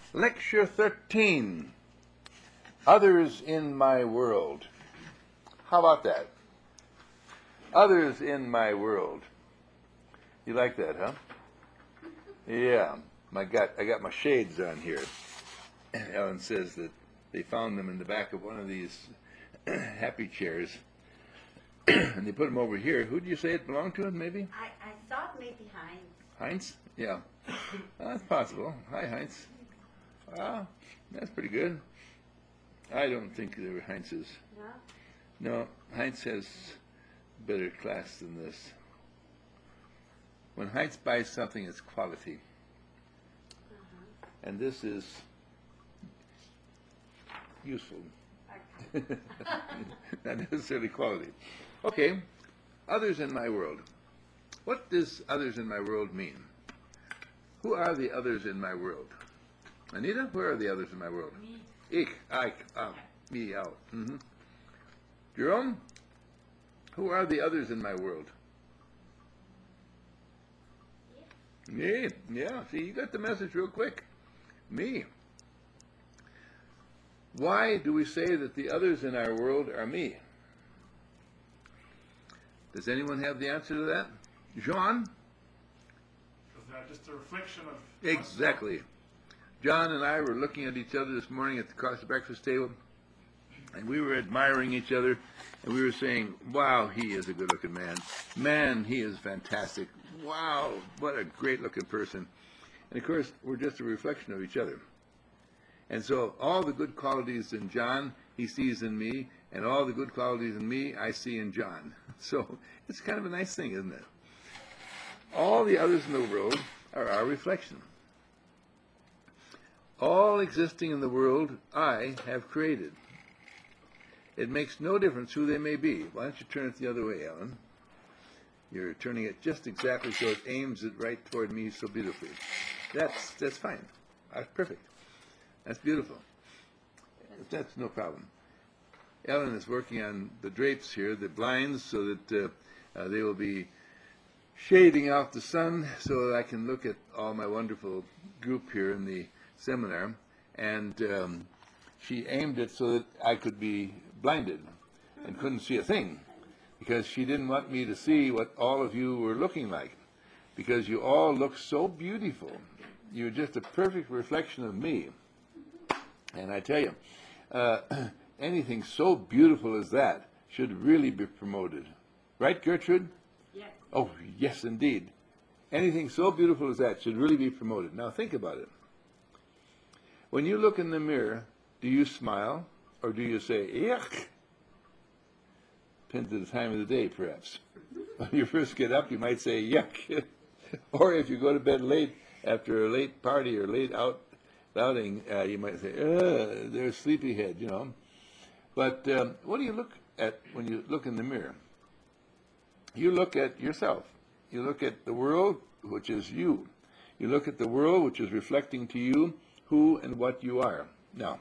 Lecture 13, Others in My World. How about that? Others in my world. You like that, huh? Yeah. I got my shades on here. Ellen says that they found them in the back of one of these happy chairs. And they put them over here. Who do you say it belonged to, maybe? I thought maybe Heinz. Heinz? Yeah. That's possible. Hi, Heinz. Wow, that's pretty good. I don't think they were Heinz's. No? No, Heinz has better class than this. When Heinz buys something, it's quality. And this is useful. Okay. Not necessarily quality. Okay, others in my world. What does others in my world mean? Who are the others in my world? Anita, where are the others in my world? Me. Ich, me, out. Jerome, who are the others in my world? Me. Yeah, see, you got the message real quick. Me. Why do we say that the others in our world are me? Does anyone have the answer to that? John? Because they're just a reflection of... Exactly. John and I were looking at each other this morning across the breakfast table, and we were admiring each other, and we were saying, wow, he is a good-looking man. Man, he is fantastic. Wow, what a great-looking person. And, of course, we're just a reflection of each other. And so all the good qualities in John, he sees in me, and all the good qualities in me, I see in John. So it's kind of a nice thing, isn't it? All the others in the world are our reflection. All existing in the world, I have created. It makes no difference who they may be. Why don't you turn it the other way, Ellen? You're turning it just exactly so it aims it right toward me so beautifully. That's fine. That's perfect. That's beautiful. That's no problem. Ellen is working on the drapes here, the blinds, so that they will be shading out the sun so that I can look at all my wonderful group here in the seminar. And she aimed it so that I could be blinded and couldn't see a thing, because she didn't want me to see what all of you were looking like, because you all look so beautiful. You're just a perfect reflection of me. And I tell you, anything so beautiful as that should really be promoted. Right, Gertrude? Yes. Oh, yes, indeed. Anything so beautiful as that should really be promoted. Now, think about it. When you look in the mirror, do you smile or do you say, yuck? Depends on the time of the day, perhaps. When you first get up, you might say, yuck. Or if you go to bed late after a late party or late outing, you might say, there's sleepyhead, you know. But what do you look at when you look in the mirror? You look at yourself. You look at the world, which is you. You look at the world, which is reflecting to you who and what you are. Now,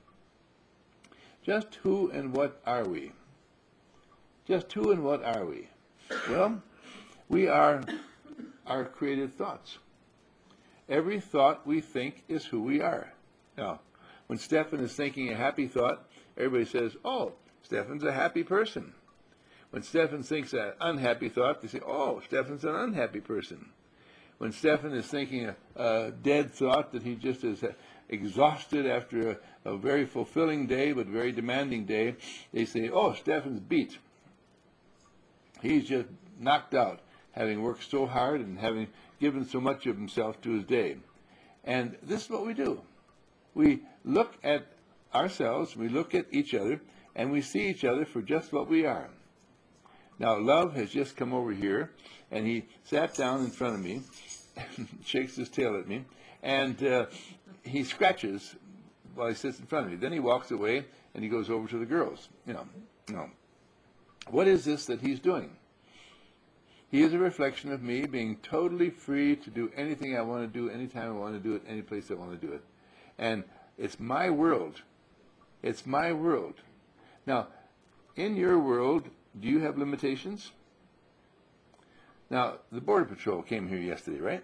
just who and what are we? Just who and what are we? Well, we are our created thoughts. Every thought we think is who we are. Now, when Stephen is thinking a happy thought, everybody says, oh, Stephen's a happy person. When Stephen thinks an unhappy thought, they say, oh, Stephen's an unhappy person. When Stephen is thinking a dead thought that he just is exhausted after a very fulfilling day but very demanding day, they say, oh, Stephen's beat. He's just knocked out, having worked so hard and having given so much of himself to his day. And this is what we do. We look at ourselves, we look at each other, and we see each other for just what we are. Now, Love has just come over here, and he sat down in front of me, shakes his tail at me, and he scratches while he sits in front of me. Then he walks away, and he goes over to the girls. No. What is this that he's doing? He is a reflection of me being totally free to do anything I want to do, anytime I want to do it, any place I want to do it. And it's my world. It's my world. Now, in your world, do you have limitations? Now, the Border Patrol came here yesterday, right?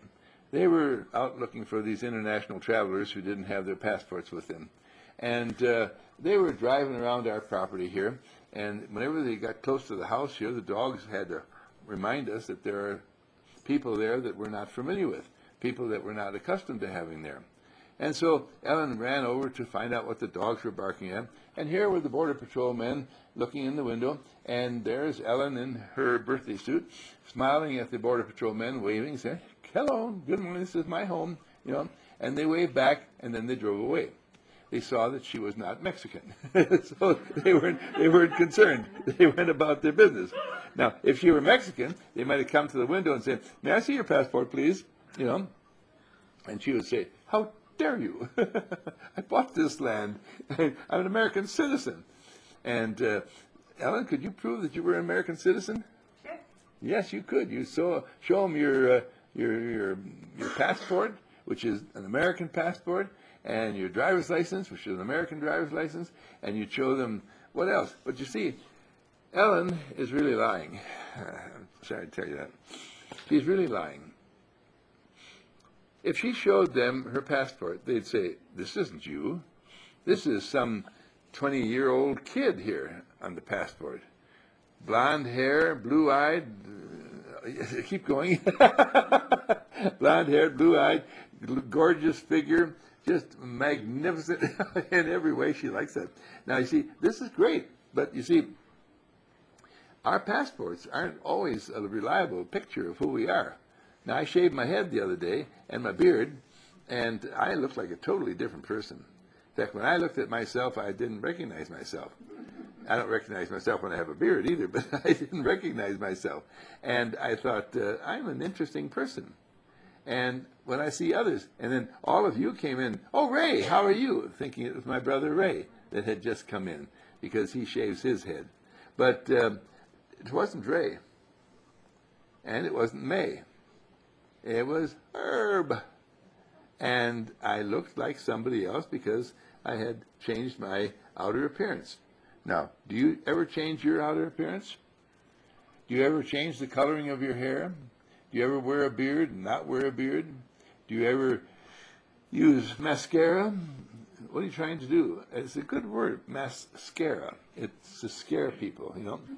they were out looking for these international travelers who didn't have their passports with them. And they were driving around our property here, and whenever they got close to the house here, the dogs had to remind us that there are people there that we're not familiar with, people that we're not accustomed to having there. And so Ellen ran over to find out what the dogs were barking at, and here were the Border Patrol men looking in the window, and there's Ellen in her birthday suit, smiling at the Border Patrol men, waving, saying, "Hello, good morning, this is my home," you know, and they waved back, and then they drove away. They saw that she was not Mexican, so they weren't concerned. They went about their business. Now, if she were Mexican, they might have come to the window and said, "May I see your passport, please?" You know, and she would say, "How dare you? I bought this land. I'm an American citizen." And Ellen, could you prove that you were an American citizen? Sure. Yes, you could. You show them your passport, which is an American passport, and your driver's license, which is an American driver's license, and you show them what else. But you see, Ellen is really lying. I'm sorry to tell you that. She's really lying. If she showed them her passport, they'd say, "This isn't you. This is some 20-year-old kid here on the passport. Blonde hair, blue-eyed, keep going. Blonde-haired, blue-eyed, gorgeous figure, just magnificent in every way." She likes that. Now, you see, this is great, but you see, our passports aren't always a reliable picture of who we are. Now, I shaved my head the other day and my beard, and I looked like a totally different person. In fact, when I looked at myself, I didn't recognize myself. I don't recognize myself when I have a beard either, but I didn't recognize myself. And I thought, I'm an interesting person. And when I see others, and then all of you came in, "Oh, Ray, how are you?" thinking it was my brother Ray that had just come in, because he shaves his head. But it wasn't Ray, and it wasn't May. It was Herb. And I looked like somebody else because I had changed my outer appearance. Now, do you ever change your outer appearance? Do you ever change the coloring of your hair? Do you ever wear a beard and not wear a beard? Do you ever use mascara? What are you trying to do? It's a good word, mascara. It's to scare people, you know.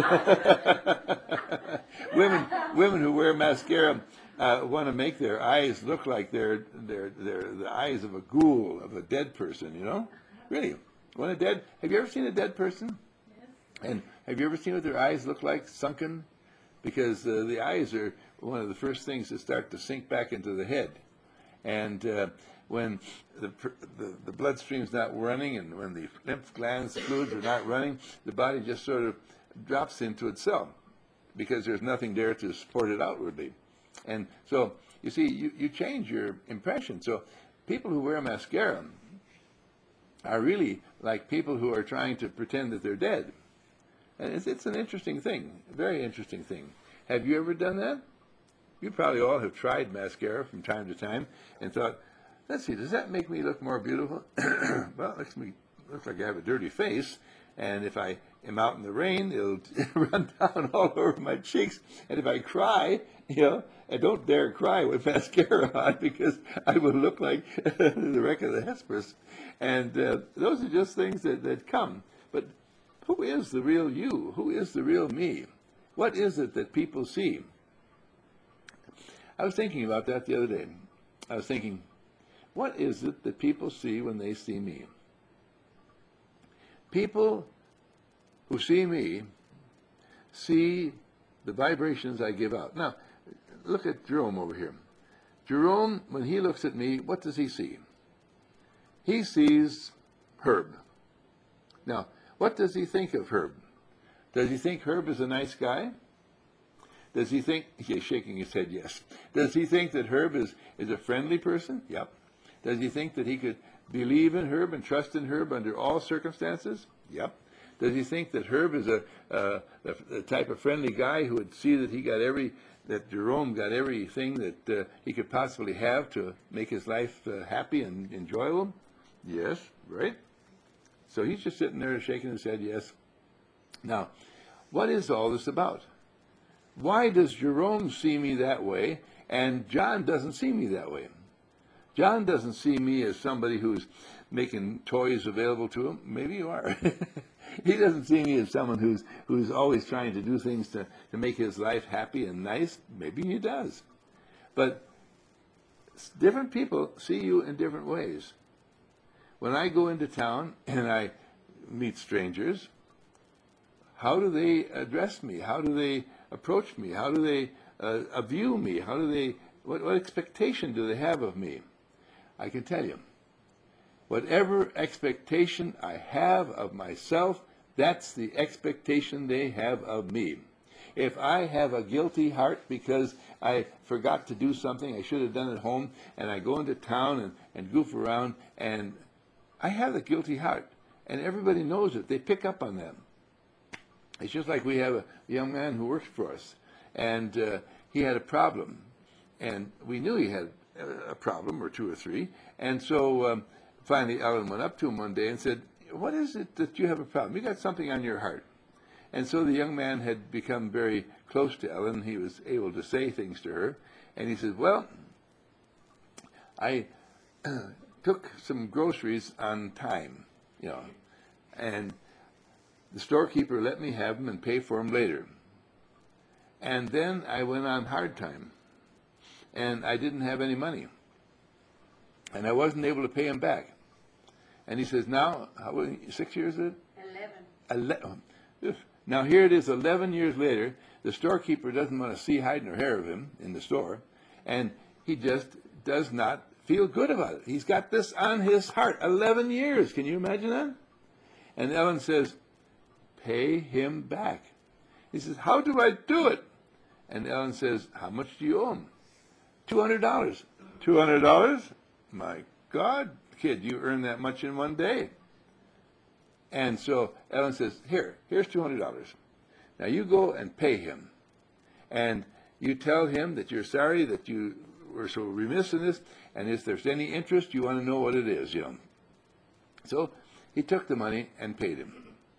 Women who wear mascara want to make their eyes look like they're the eyes of a ghoul, of a dead person, you know. Really, have you ever seen a dead person? Yes. And have you ever seen what their eyes look like, sunken? Because the eyes are one of the first things that start to sink back into the head. And when the bloodstream's not running, and when the lymph glands fluids are not running, the body just sort of drops into itself because there's nothing there to support it outwardly. And so, you see, you change your impression. So people who wear mascara are really like people who are trying to pretend that they're dead. And it's an interesting thing, a very interesting thing. Have you ever done that? You probably all have tried mascara from time to time and thought, let's see, does that make me look more beautiful? Well, it makes me look like I have a dirty face, and if I am out in the rain, it'll run down all over my cheeks. And if I cry, you know, I don't dare cry with mascara on because I will look like the wreck of the Hesperus. And those are just things that come. But who is the real you? Who is the real me? What is it that people see? I was thinking about that the other day. I was thinking, what is it that people see when they see me? People who see me see the vibrations I give out. Now, look at Jerome over here. Jerome, when he looks at me, what does he see? He sees Herb. Now, what does he think of Herb? Does he think Herb is a nice guy? Does he think, he's shaking his head, yes. Does he think that Herb is a friendly person? Yep. Does he think that he could believe in Herb and trust in Herb under all circumstances? Yep. Does he think that Herb is a type of friendly guy who would see that that Jerome got everything that he could possibly have to make his life happy and enjoyable? Yes, right? So he's just sitting there shaking his head, yes. Now, what is all this about? Why does Jerome see me that way, And John doesn't see me that way. John doesn't see me as somebody who's making toys available to him. Maybe you are. He doesn't see me as someone who's always trying to do things to make his life happy and nice. Maybe he does. But different people see you in different ways. When I go into town and I meet strangers, how do they address me? How do they approach me? How do they view me? How do they? What expectation do they have of me? I can tell you, whatever expectation I have of myself, that's the expectation they have of me. If I have a guilty heart because I forgot to do something I should have done at home, and I go into town and goof around, and I have a guilty heart, and everybody knows it. They pick up on that. It's just like we have a young man who works for us, and he had a problem, and we knew he had a problem or two or three, and so finally Ellen went up to him one day and said, "What is it that you have a problem? You got something on your heart." And so the young man had become very close to Ellen. He was able to say things to her, and he said, "Well, I took some groceries on time, and the storekeeper let me have them and pay for them later. And then I went on hard time, and I didn't have any money, and I wasn't able to pay him back." And he says, "Now, 6 years is it?" 11. Now here it is, 11 years later. The storekeeper doesn't want to see hide nor hair of him in the store, and he just does not feel good about it. He's got this on his heart. 11 years. Can you imagine that? And Ellen says, "Pay him back." He says, "How do I do it?" And Ellen says, "How much do you owe him?" $200. $200? My God, kid, you earn that much in one day. And so Ellen says, here's $200. Now you go and pay him. And you tell him that you're sorry that you were so remiss in this, and if there's any interest, you want to know what it is, So he took the money and paid him.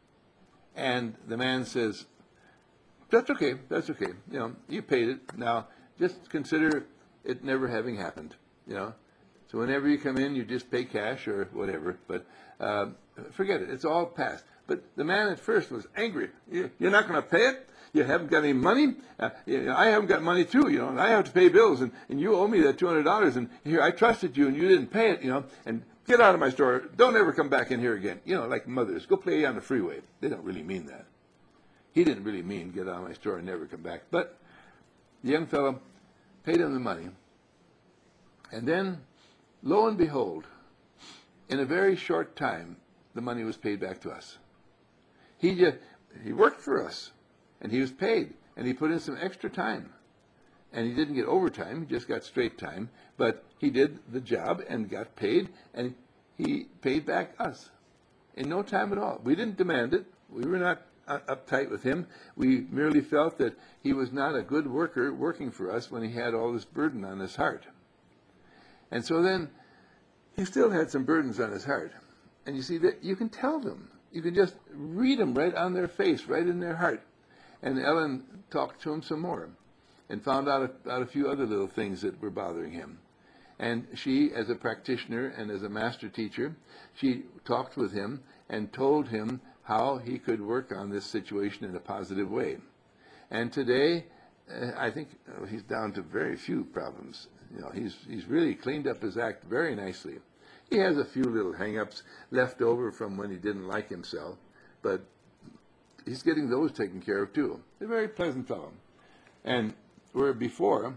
And the man says, that's okay. You paid it. Now, just consider it never having happened, So whenever you come in, you just pay cash or whatever. But forget it. It's all past. But the man at first was angry. You're not going to pay it? You haven't got any money? I haven't got money too, and I have to pay bills, and you owe me that $200, and here, I trusted you, and you didn't pay it, and get out of my store. Don't ever come back in here again. Like mothers, go play on the freeway. They don't really mean that. He didn't really mean get out of my store and never come back. But the young fellow paid him the money. And then, lo and behold, in a very short time, the money was paid back to us. He worked for us, and he was paid, and he put in some extra time. And he didn't get overtime, he just got straight time, but he did the job and got paid, and he paid back us in no time at all. We didn't demand it. We were not uptight with him. We merely felt that he was not a good worker working for us when he had all this burden on his heart. And so then he still had some burdens on his heart. And you see that you can tell them. You can just read them right on their face, right in their heart. And Ellen talked to him some more and found out a few other little things that were bothering him. And she, as a practitioner and as a master teacher, she talked with him and told him how he could work on this situation in a positive way. And today, I think he's down to very few problems. He's really cleaned up his act very nicely. He has a few little hang-ups left over from when he didn't like himself, but he's getting those taken care of too. He's a very pleasant fellow. And where before,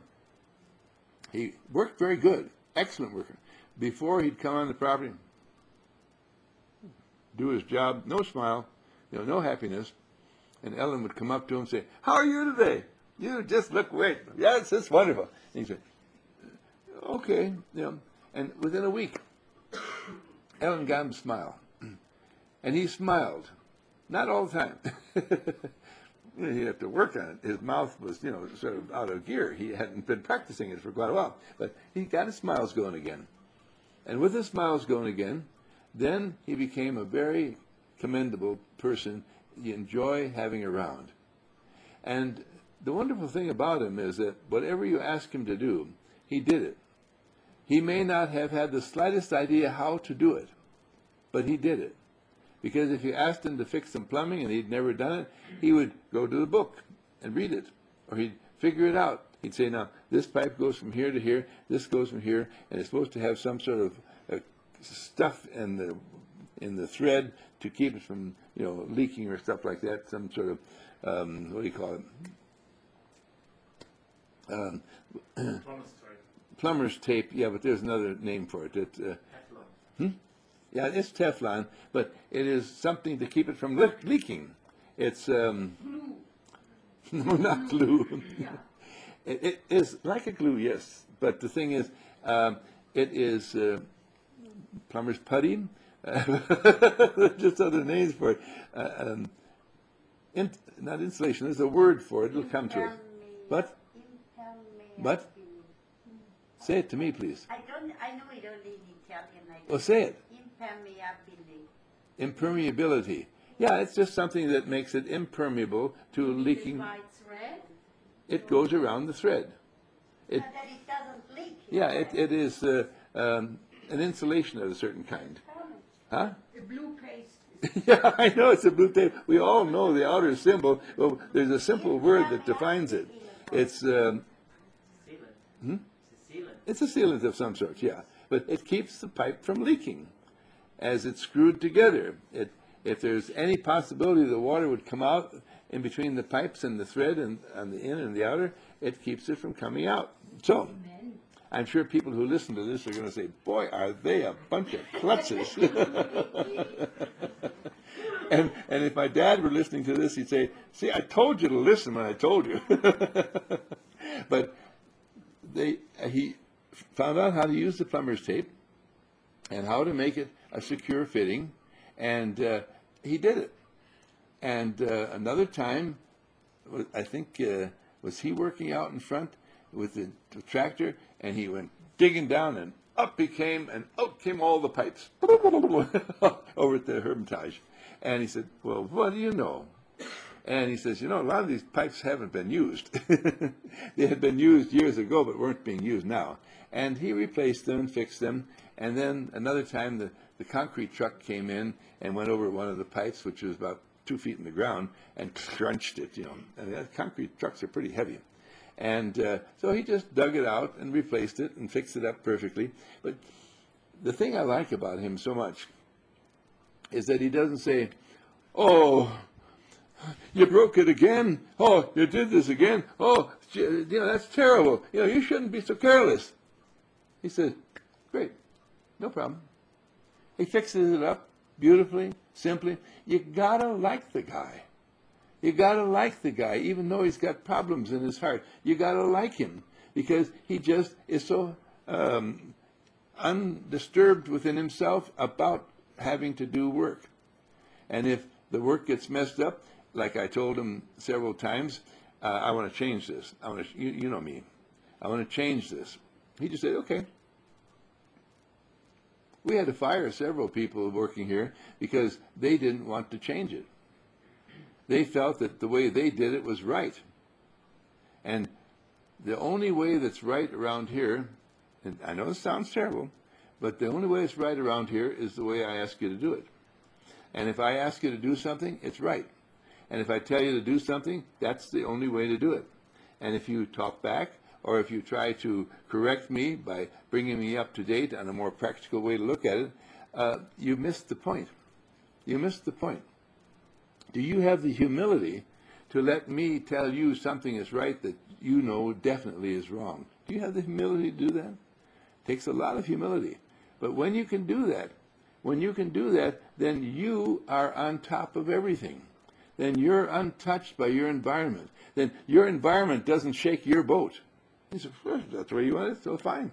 he worked very good, excellent worker. Before he'd come on the property, do his job, no smile, no happiness. And Ellen would come up to him and say, "How are you today? You just look great. Yes, it's wonderful." And he'd say, "Okay," And within a week, Ellen got him to smile. And he smiled. Not all the time. He'd have to work on it. His mouth was, sort of out of gear. He hadn't been practicing it for quite a while. But he got his smiles going again. And with his smiles going again, then he became a very commendable person you enjoy having around. And the wonderful thing about him is that whatever you ask him to do, he did it. He may not have had the slightest idea how to do it, but he did it. Because if you asked him to fix some plumbing and he'd never done it, he would go to the book and read it, or he'd figure it out. He'd say, now, this pipe goes from here to here, this goes from here, and it's supposed to have some sort of stuff in the thread to keep it from, leaking or stuff like that, some sort of, what do you call it? Plumber's tape. Plumber's tape, yeah, but there's another name for it. Yeah, it's Teflon, but it is something to keep it from leaking. It's, no, not glue. It is like a glue, yes, but the thing is, it is plumber's putty. Just other names for it. Not insulation. There's a word for it. It'll come to us. But say it to me, please. I know it only in Italian. Well, say it. Impermeability. Impermeability. Yeah, it's just something that makes it impermeable to leaking. Why it's red? It goes around the thread. So that it doesn't leak. Yeah, it is an insulation of a certain kind. Huh? The blue paste. Yeah, I know it's a blue tape. We all know the outer symbol. Well, there's a simple word that defines it. It's it's a sealant of some sort, yeah. But it keeps the pipe from leaking as it's screwed together. If there's any possibility the water would come out in between the pipes and the thread and on the in and the outer, it keeps it from coming out. So, I'm sure people who listen to this are going to say, boy, are they a bunch of klutzes. and if my dad were listening to this, he'd say, see, I told you to listen when I told you. But he found out how to use the plumber's tape and how to make it a secure fitting, and he did it. And another time, I think, was he working out in front with the tractor, and he went digging down, and up he came, and out came all the pipes over at the Hermitage. And he said, well, what do you know? And he says, a lot of these pipes haven't been used. They had been used years ago, but weren't being used now. And he replaced them and fixed them. And then another time, the concrete truck came in and went over one of the pipes, which was about 2 feet in the ground, and crunched it, And the concrete trucks are pretty heavy. And so he just dug it out and replaced it and fixed it up perfectly. But the thing I like about him so much is that he doesn't say, oh, you broke it again. Oh, you did this again. Oh, that's terrible. You shouldn't be so careless. He says, great, no problem. He fixes it up beautifully, simply. You gotta like the guy. You gotta like the guy, even though he's got problems in his heart. You gotta like him because he just is so undisturbed within himself about having to do work. And if the work gets messed up, like I told him several times, I want to change this. You know me. I want to change this. He just said, okay. We had to fire several people working here because they didn't want to change it. They felt that the way they did it was right. And the only way that's right around here, and I know it sounds terrible, but the only way it's right around here is the way I ask you to do it. And if I ask you to do something, it's right. And if I tell you to do something, that's the only way to do it. And if you talk back, or if you try to correct me by bringing me up to date on a more practical way to look at it, you missed the point. You missed the point. Do you have the humility to let me tell you something is right that you know definitely is wrong? Do you have the humility to do that? It takes a lot of humility. But when you can do that, then you are on top of everything. Then you're untouched by your environment. Then your environment doesn't shake your boat. He said, well, that's the way you want it, so fine.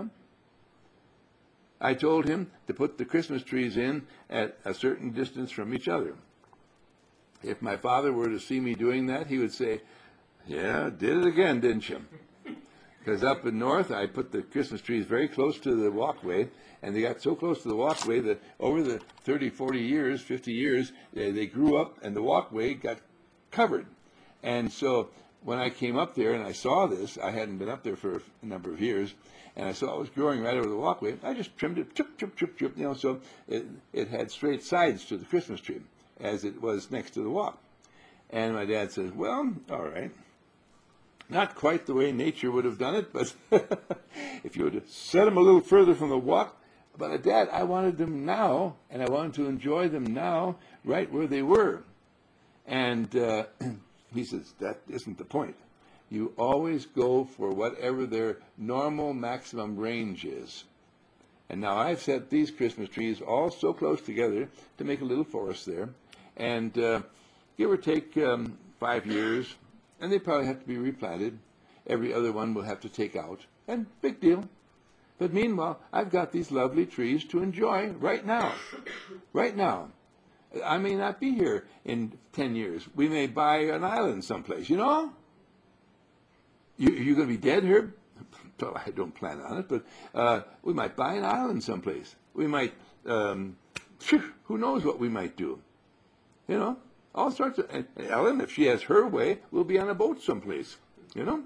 I told him to put the Christmas trees in at a certain distance from each other. If my father were to see me doing that, he would say, yeah, did it again, didn't you? Because up in north, I put the Christmas trees very close to the walkway, and they got so close to the walkway that over the 30, 40 years, 50 years, they grew up, and the walkway got covered. And so when I came up there and I saw this, I hadn't been up there for a number of years, and I saw it was growing right over the walkway. I just trimmed it, chip, chip, chip, chip, so it had straight sides to the Christmas tree, as it was next to the walk. And my dad says, well, all right. Not quite the way nature would have done it, but if you would have set them a little further from the walk. But Dad, I wanted them now, and I wanted to enjoy them now, right where they were. And he says, that isn't the point. You always go for whatever their normal maximum range is. And now I've set these Christmas trees all so close together to make a little forest there. And give or take 5 years, and they probably have to be replanted. Every other one will have to take out, and big deal. But meanwhile, I've got these lovely trees to enjoy right now. Right now. I may not be here in 10 years. We may buy an island someplace, you know? You're going to be dead here? Well, I don't plan on it, but we might buy an island someplace. We might, who knows what we might do? You know? All sorts of, and Ellen, if she has her way, will be on a boat someplace, you know?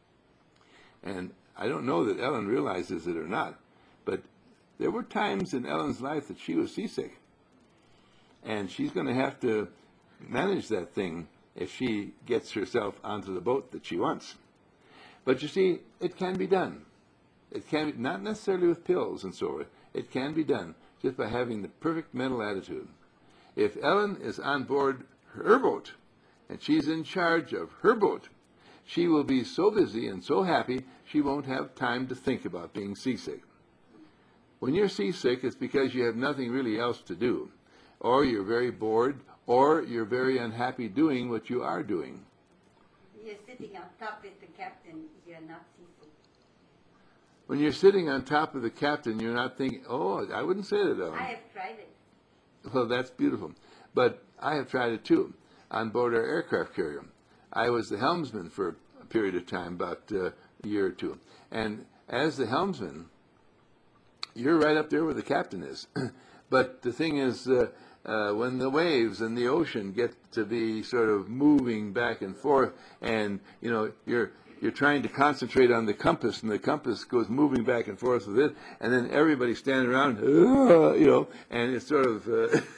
And I don't know that Ellen realizes it or not, but there were times in Ellen's life that she was seasick. And she's going to have to manage that thing if she gets herself onto the boat that she wants. But you see, it can be done. It can be, not necessarily with pills and so forth. It can be done just by having the perfect mental attitude. If Ellen is on board her boat, and she's in charge of her boat, she will be so busy and so happy she won't have time to think about being seasick. When you're seasick, it's because you have nothing really else to do, or you're very bored, or you're very unhappy doing what you are doing. You're sitting on top with the captain, you're not seasick. When you're sitting on top of the captain, you're not thinking, oh, I wouldn't say that, Ellen. I have tried it. Well, that's beautiful. But I have tried it too, on board our aircraft carrier. I was the helmsman for a period of time, about a year or two. And as the helmsman, you're right up there where the captain is. But the thing is, when the waves and the ocean get to be sort of moving back and forth, and you know you're trying to concentrate on the compass, and the compass goes moving back and forth with it, and then everybody's standing around, you know, and it's sort of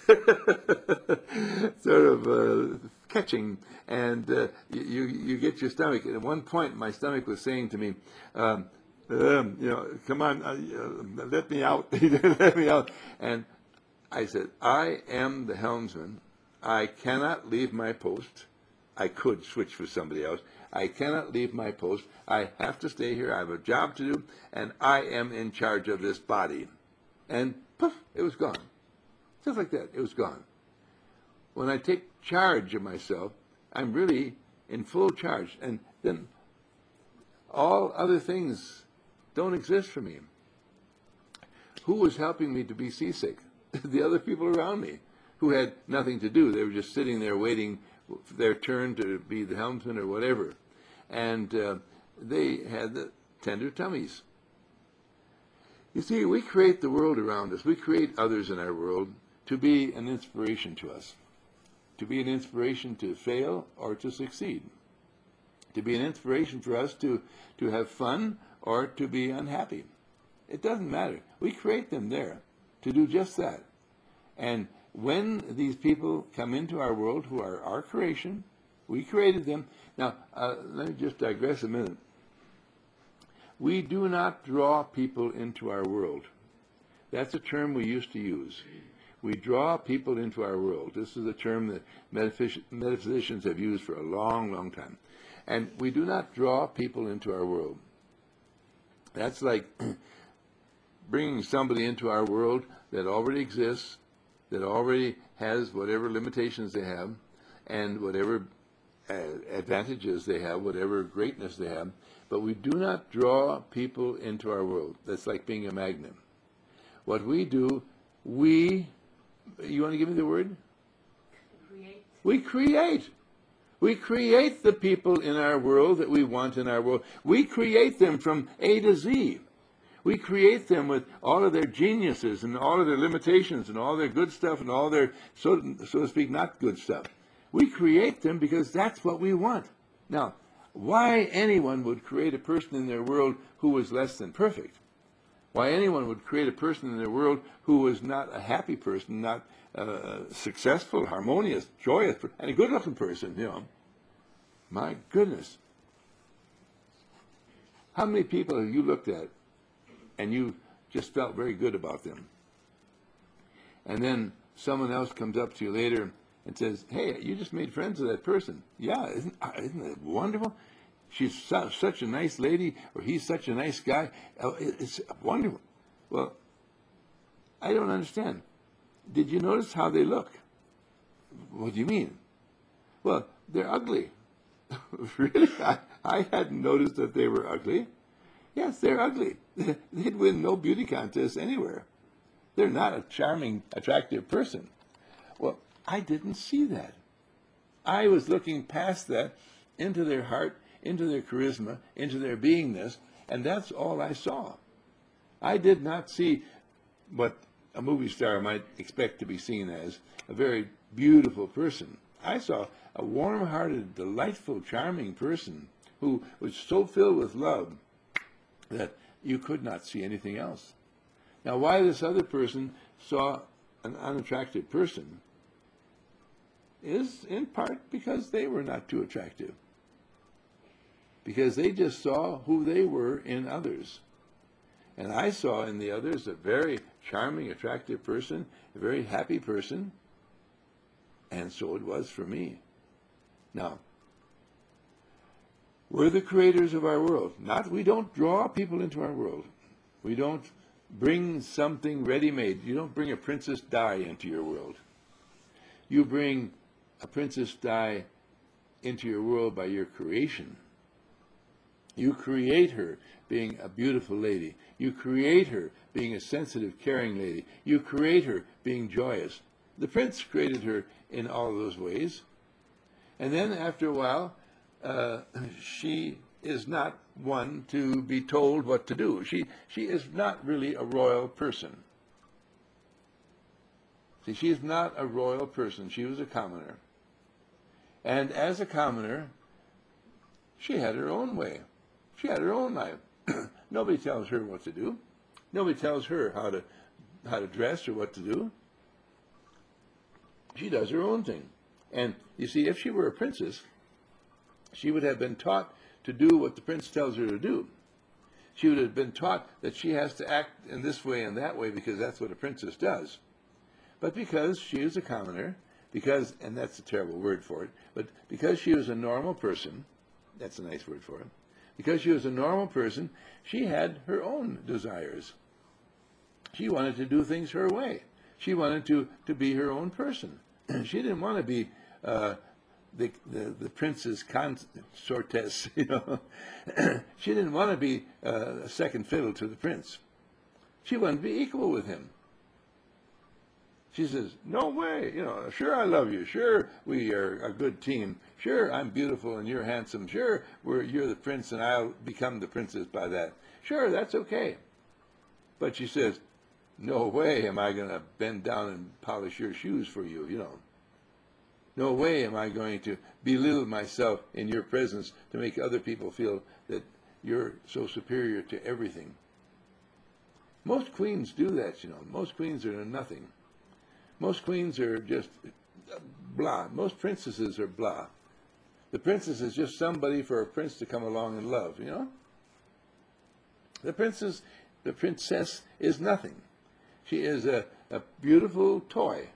catching, and you get your stomach. And at one point, my stomach was saying to me, you know, come on, let me out, let me out, and I said, I am the helmsman. I cannot leave my post. I could switch for somebody else. I cannot leave my post. I have to stay here. I have a job to do, and I am in charge of this body. And poof, it was gone. Just like that, it was gone. When I take charge of myself, I'm really in full charge. And then all other things don't exist for me. Who was helping me to be seasick? The other people around me who had nothing to do. They were just sitting there waiting for their turn to be the helmsman or whatever. And they had the tender tummies. You see, we create the world around us. We create others in our world to be an inspiration to us, to be an inspiration to fail or to succeed, to be an inspiration for us to have fun or to be unhappy. It doesn't matter. We create them there to do just that. And when these people come into our world who are our creation, we created them. Now, let me just digress a minute. We do not draw people into our world. That's a term we used to use. We draw people into our world. This is a term that metaphysicians have used for a long, long time. And we do not draw people into our world. That's like bringing somebody into our world that already exists, that already has whatever limitations they have, and whatever advantages they have, whatever greatness they have, but we do not draw people into our world. That's like being a magnet. What we do, you want to give me the word? Create. We create. We create the people in our world that we want in our world. We create them from A to Z. We create them with all of their geniuses and all of their limitations and all their good stuff and all their, so to speak, not good stuff. We create them because that's what we want. Now, why anyone would create a person in their world who was less than perfect. Why anyone would create a person in their world who was not a happy person, not successful, harmonious, joyous, and a good-looking person, you know. My goodness. How many people have you looked at and you just felt very good about them? And then someone else comes up to you later and says, hey, you just made friends with that person. Yeah, isn't it wonderful? She's such a nice lady, or he's such a nice guy. It's wonderful. Well, I don't understand. Did you notice how they look? What do you mean? Well, they're ugly. Really? I hadn't noticed that they were ugly. Yes, they're ugly. They'd win no beauty contest anywhere. They're not a charming, attractive person. Well, I didn't see that. I was looking past that into their heart, into their charisma, into their beingness, and that's all I saw. I did not see what a movie star might expect to be seen as, a very beautiful person. I saw a warm-hearted, delightful, charming person who was so filled with love that you could not see anything else. Now, why this other person saw an unattractive person is in part because they were not too attractive. Because they just saw who they were in others. And I saw in the others a very charming, attractive person, a very happy person, and so it was for me. Now, we're the creators of our world. We don't draw people into our world. We don't bring something ready-made. You don't bring a Princess Di into your world. You bring a Princess Di into your world by your creation. You create her being a beautiful lady. You create her being a sensitive, caring lady. You create her being joyous. The prince created her in all of those ways. And then after a while, she is not one to be told what to do. She is not really a royal person. See, she is not a royal person. She was a commoner. And as a commoner, she had her own way. She had her own life. Nobody tells her what to do. Nobody tells her how to dress or what to do. She does her own thing. And you see, if she were a princess, she would have been taught to do what the prince tells her to do. She would have been taught that she has to act in this way and that way because that's what a princess does. But because she is a commoner, and that's a terrible word for it, but because she was a normal person, that's a nice word for it, because she was a normal person, she had her own desires. She wanted to do things her way. She wanted to be her own person. She didn't want to be the prince's consortess, you know. She didn't want to be a second fiddle to the prince. She wanted to be equal with him. She says, no way, you know, sure I love you, sure we are a good team, sure I'm beautiful and you're handsome, sure you're the prince and I'll become the princess by that. Sure, that's okay. But she says, no way am I going to bend down and polish your shoes for you, you know. No way am I going to belittle myself in your presence to make other people feel that you're so superior to everything. Most queens do that, you know. Most queens are nothing. Most queens are just blah. Most princesses are blah. The princess is just somebody for a prince to come along and love, you know. The princess is nothing. She is a beautiful toy.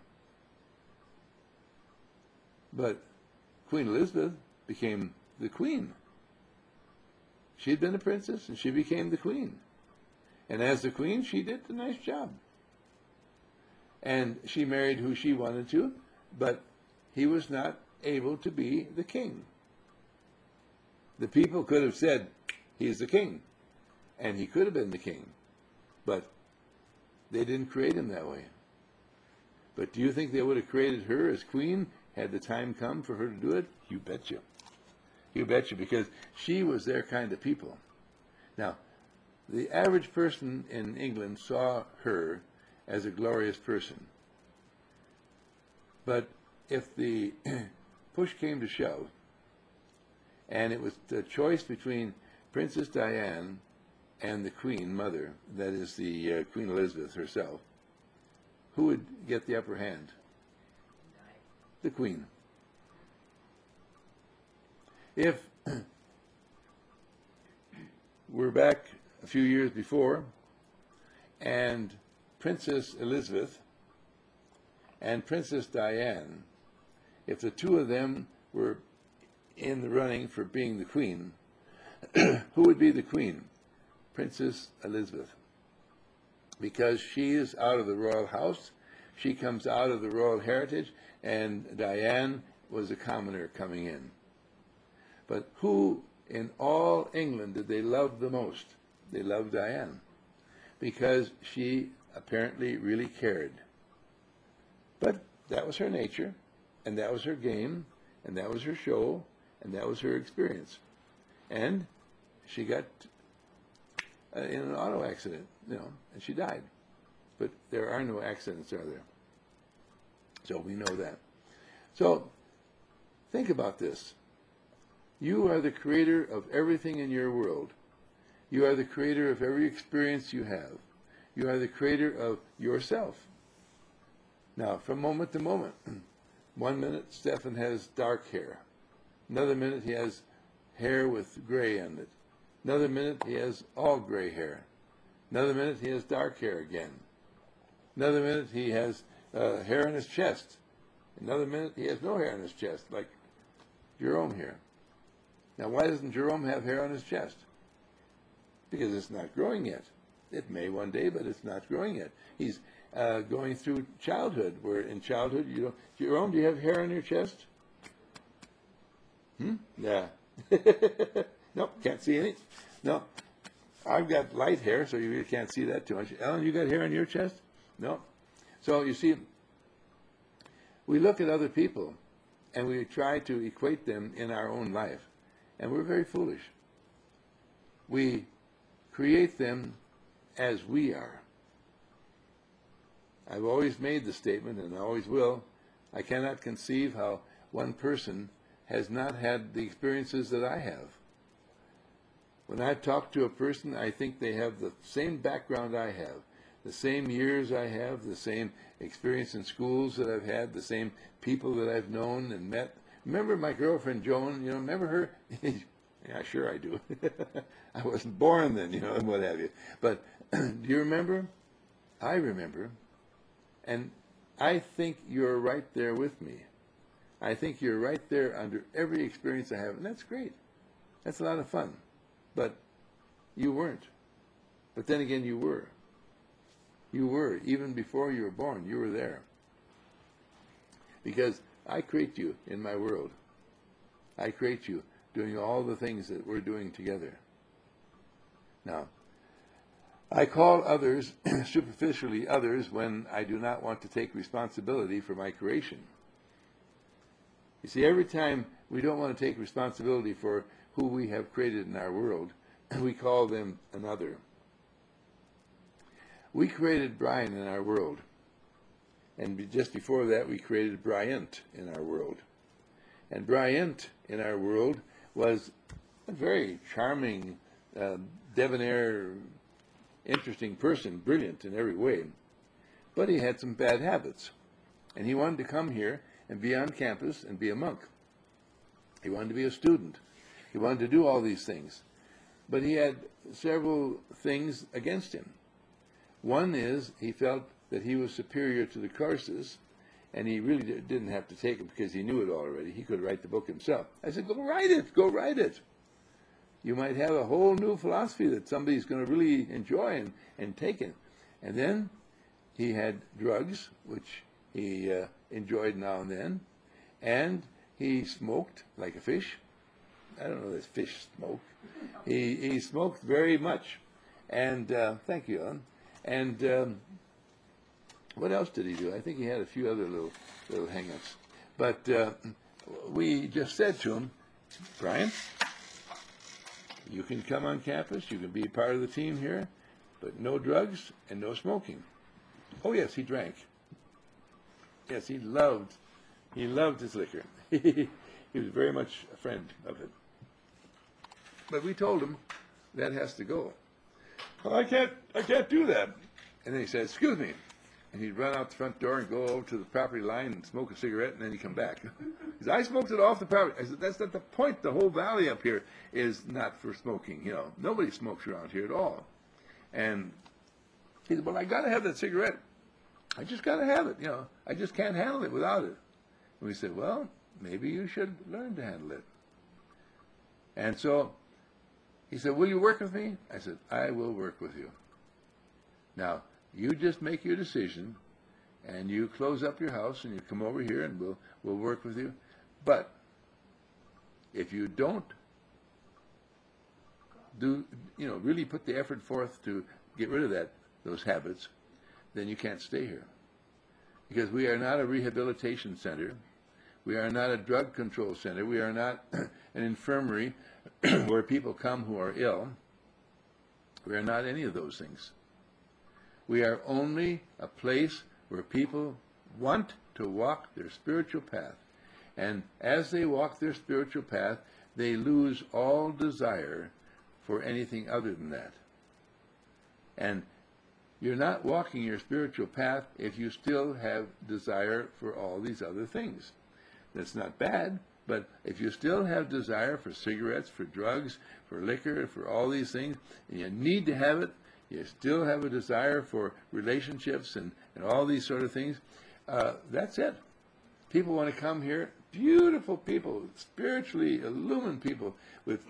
But Queen Elizabeth became the queen. She had been a princess, and she became the queen. And as the queen, she did a nice job. And she married who she wanted to, but he was not able to be the king. The people could have said, he's the king. And he could have been the king. But they didn't create him that way. But do you think they would have created her as queen had the time come for her to do it? You betcha. You betcha, because she was their kind of people. Now, the average person in England saw her as a glorious person. But if the push came to shove, And it was the choice between Princess Diane and the Queen Mother, that is the Queen Elizabeth herself. Who would get the upper hand? The Queen. If we're back a few years before, and Princess Elizabeth and Princess Diane, if the two of them were in the running for being the Queen, who would be the Queen? Princess Elizabeth. Because she is out of the royal house, she comes out of the royal heritage, and Diane was a commoner coming in. But who in all England did they love the most? They loved Diane, because she apparently really cared. But that was her nature, and that was her game, and that was her show, and that was her experience. And she got in an auto accident, and she died. But there are no accidents, are there? So we know that. So think about this. You are the creator of everything in your world. You are the creator of every experience you have. You are the creator of yourself. Now, from moment to moment, 1 minute Stephan has dark hair. Another minute he has hair with gray on it. Another minute he has all gray hair. Another minute he has dark hair again. Another minute he has hair on his chest. Another minute he has no hair on his chest, like Jerome here. Now, why doesn't Jerome have hair on his chest? Because it's not growing yet. It may one day, but it's not growing yet. He's going through childhood, where in childhood, you don't. Jerome, do you have hair on your chest? Yeah. Nope, can't see any. No. I've got light hair, so you really can't see that too much. Ellen, you got hair on your chest? No. So you see, we look at other people, and we try to equate them in our own life. And we're very foolish. We create them as we are. I've always made the statement, and I always will, I cannot conceive how one person has not had the experiences that I have. When I talk to a person, I think they have the same background I have, the same years I have, the same experience in schools that I've had, the same people that I've known and met. Remember my girlfriend Joan? Remember her? Yeah, sure I do. I wasn't born then, and what have you. But do you remember? I remember. And I think you're right there with me. I think you're right there under every experience I have. And that's great. That's a lot of fun. But you weren't. But then again, you were. You were. Even before you were born, you were there. Because I create you in my world. I create you doing all the things that we're doing together. Now, I call others, superficially others, when I do not want to take responsibility for my creation. You see, every time we don't want to take responsibility for who we have created in our world, we call them another. We created Brian in our world. And just before that, we created Bryant in our world. And Bryant in our world was a very charming, debonair, interesting person, brilliant in every way. But he had some bad habits. And he wanted to come here and be on campus and be a monk. He wanted to be a student. He wanted to do all these things. But he had several things against him. One is he felt that he was superior to the courses, and he really didn't have to take it because he knew it already. He could write the book himself. I said, go write it. You might have a whole new philosophy that somebody's going to really enjoy and take it. And then he had drugs, which he enjoyed now and then, and he smoked like a fish. I don't know if fish smoke. He smoked very much. And thank you, Ellen. And what else did he do? I think he had a few other little hang-ups. But we just said to him, Brian, you can come on campus, you can be part of the team here, but no drugs and no smoking. Oh yes, he drank. Yes, he loved his liquor. He was very much a friend of it. But we told him that has to go. Well, I can't do that. And then he said, excuse me. And he'd run out the front door and go over to the property line and smoke a cigarette, and then he'd come back. He said, I smoked it off the property. I said, that's not the point. The whole valley up here is not for smoking. You know, nobody smokes around here at all. And he said, well, I got to have that cigarette. I just got to have it. You know, I just can't handle it without it. And we said, well, maybe you should learn to handle it. And so he said, will you work with me? I said, I will work with you. Now, you just make your decision, and you close up your house, and you come over here, and we'll work with you. But if you don't really put the effort forth to get rid of those habits, then you can't stay here. Because we are not a rehabilitation center. We are not a drug control center. We are not an infirmary where people come who are ill. We are not any of those things. We are only a place where people want to walk their spiritual path. And as they walk their spiritual path, they lose all desire for anything other than that. And you're not walking your spiritual path if you still have desire for all these other things. That's not bad, but if you still have desire for cigarettes, for drugs, for liquor, for all these things, and you need to have it, you still have a desire for relationships and all these sort of things, that's it. People want to come here, beautiful people, spiritually illumined people with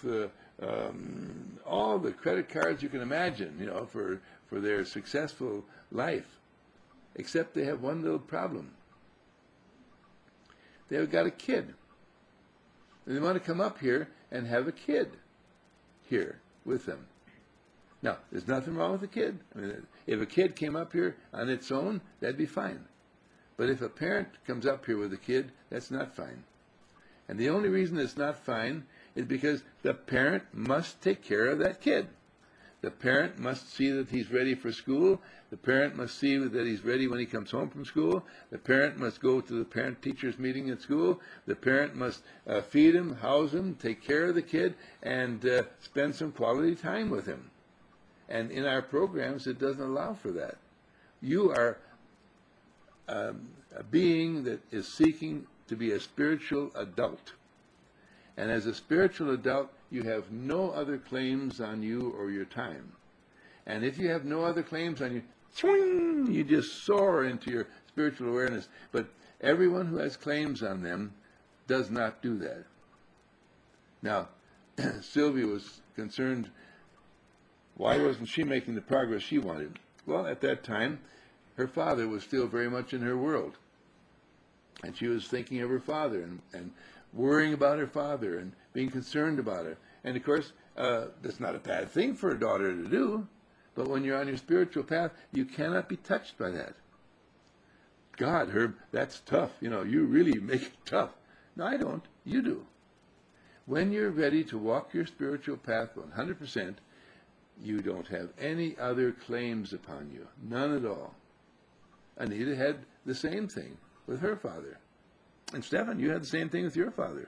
all the credit cards you can imagine, you know, for their successful life, except they have one little problem. They've got a kid. And they want to come up here and have a kid here with them. Now, there's nothing wrong with a kid. I mean, if a kid came up here on its own, that'd be fine. But if a parent comes up here with a kid, that's not fine. And the only reason it's not fine is because the parent must take care of that kid. The parent must see that he's ready for school. The parent must see that he's ready when he comes home from school. The parent must go to the parent-teachers meeting at school. The parent must feed him, house him, take care of the kid, and spend some quality time with him. And in our programs, it doesn't allow for that. You are a being that is seeking to be a spiritual adult. And as a spiritual adult, you have no other claims on you or your time. And if you have no other claims on you, swing, you just soar into your spiritual awareness. But everyone who has claims on them does not do that. Now, Sylvia was concerned, why wasn't she making the progress she wanted? Well, at that time, her father was still very much in her world. And she was thinking of her father and worrying about her father and being concerned about her. And of course, that's not a bad thing for a daughter to do, but when you're on your spiritual path, you cannot be touched by that. God, Herb, that's tough. You know, you really make it tough. No, I don't. You do. When you're ready to walk your spiritual path 100%, you don't have any other claims upon you. None at all. Anita had the same thing with her father. And Stefan, you had the same thing with your father.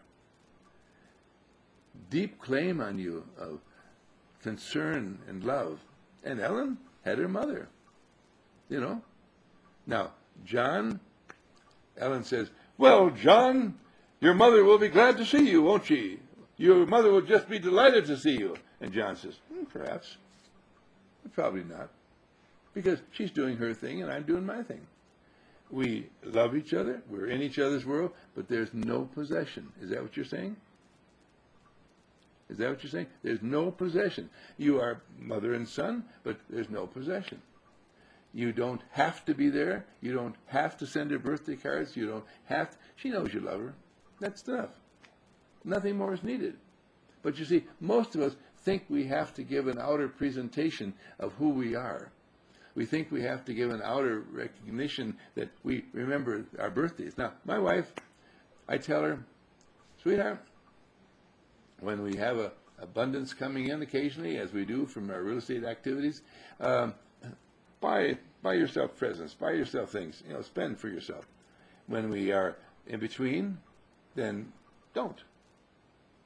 Deep claim on you of concern and love. And Ellen had her mother. You know? Now, John, Ellen says, well, John, your mother will be glad to see you, won't she? Your mother will just be delighted to see you. And John says, perhaps. But probably not. Because she's doing her thing and I'm doing my thing. We love each other, we're in each other's world, but there's no possession. Is that what you're saying? Is that what you're saying? There's no possession. You are mother and son, but there's no possession. You don't have to be there. You don't have to send her birthday cards. You don't have to. She knows you love her. That's enough. Nothing more is needed. But you see, most of us think we have to give an outer presentation of who we are. We think we have to give an outer recognition that we remember our birthdays. Now, my wife, I tell her, sweetheart, when we have a abundance coming in occasionally, as we do from our real estate activities, buy yourself presents, buy yourself things, you know, spend for yourself. When we are in between, then don't.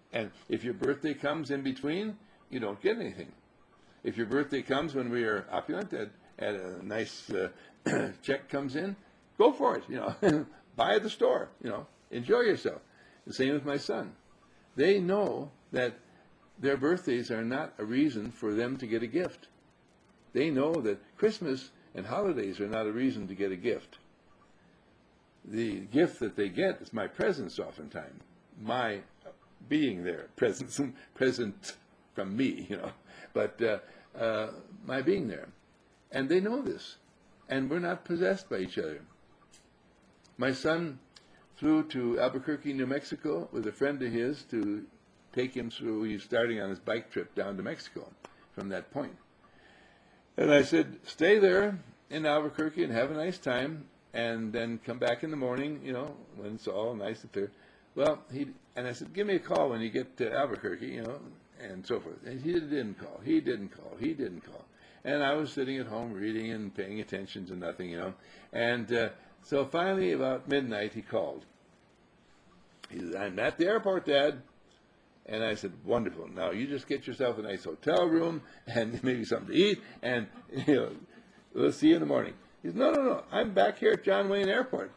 And if your birthday comes in between, you don't get anything. If your birthday comes when we are opulent, at a nice check comes in, go for it, buy at the store, enjoy yourself. The same with my son. They know that their birthdays are not a reason for them to get a gift. They know that Christmas and holidays are not a reason to get a gift. The gift that they get is my presence oftentimes, my being there, present from me, but my being there. And they know this. And we're not possessed by each other. My son flew to Albuquerque, New Mexico with a friend of his to take him through, he's starting on his bike trip down to Mexico from that point. And I said, stay there in Albuquerque and have a nice time, and then come back in the morning, when it's all nice and clear. Well, and I said, give me a call when you get to Albuquerque, and so forth. And he didn't call. And I was sitting at home reading and paying attention to nothing, And so finally, about midnight, he called. He said, I'm at the airport, Dad. And I said, wonderful. Now you just get yourself a nice hotel room and maybe something to eat, and we'll see you in the morning. He said, no. I'm back here at John Wayne Airport.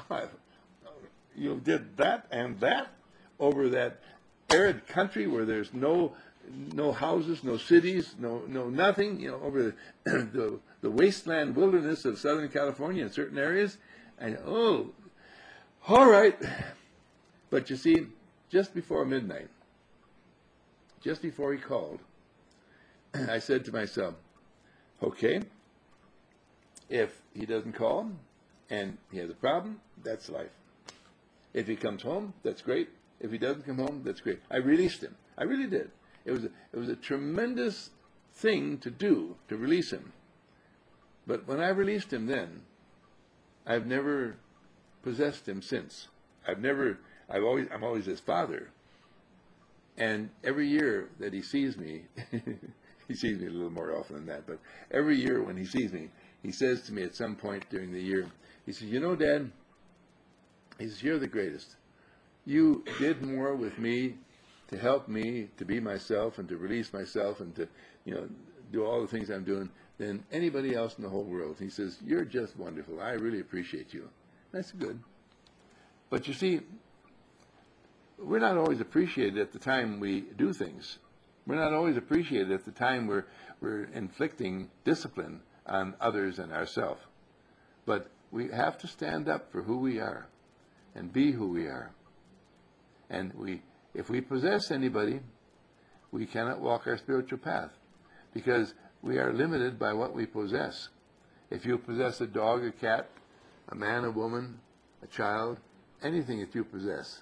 You did that and that over that arid country where there's no houses, no cities, no nothing. Over the wasteland wilderness of Southern California in certain areas. And all right. But you see, just before midnight, just before he called, I said to myself, okay, if he doesn't call and he has a problem, that's life. If he comes home, that's great. If he doesn't come home, that's great. I released him. I really did. It was a tremendous thing to do, to release him. But when I released him then, I've never possessed him since. I'm always his father. And every year that he sees me, he sees me a little more often than that, but every year when he sees me, he says to me at some point during the year, he says, Dad, he says, you're the greatest. You did more with me to help me to be myself and to release myself and to, do all the things I'm doing than anybody else in the whole world. He says, you're just wonderful. I really appreciate you. That's good. But you see, we're not always appreciated at the time we do things. We're not always appreciated at the time we're inflicting discipline on others and ourselves. But we have to stand up for who we are and be who we are. And if we possess anybody, we cannot walk our spiritual path because we are limited by what we possess. If you possess a dog, a cat, a man, a woman, a child, anything that you possess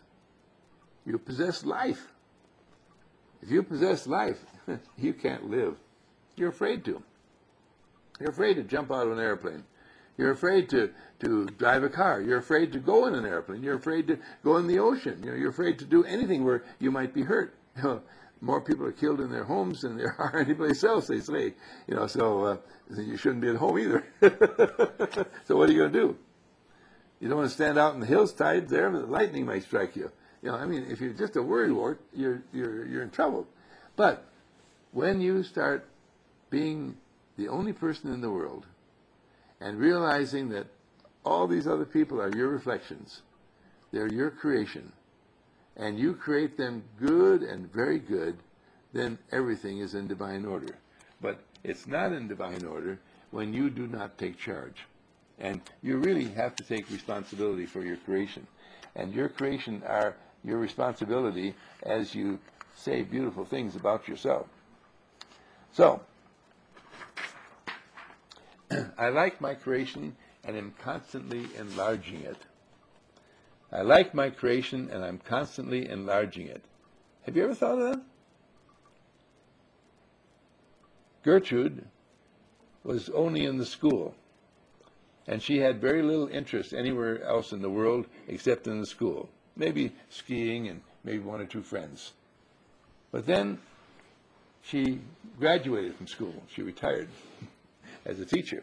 life. If you possess life, you can't live. You're afraid to. You're afraid to jump out of an airplane. You're afraid to drive a car. You're afraid to go in an airplane. You're afraid to go in the ocean. You're afraid to do anything where you might be hurt. More people are killed in their homes than there are anyplace else, they say. So you shouldn't be at home either. So what are you going to do? You don't want to stand out in the hillsides there, the lightning might strike you. If you're just a worrywart, you're in trouble. But when you start being the only person in the world and realizing that all these other people are your reflections, they're your creation, and you create them good and very good, then everything is in divine order. But it's not in divine order when you do not take charge. And you really have to take responsibility for your creation. And your creation are your responsibility as you say beautiful things about yourself. So, I like my creation and am constantly enlarging it. I like my creation and I'm constantly enlarging it. Have you ever thought of that? Gertrude was only in the school, and she had very little interest anywhere else in the world except in the school. Maybe skiing and maybe one or two friends. But then she graduated from school. She retired as a teacher.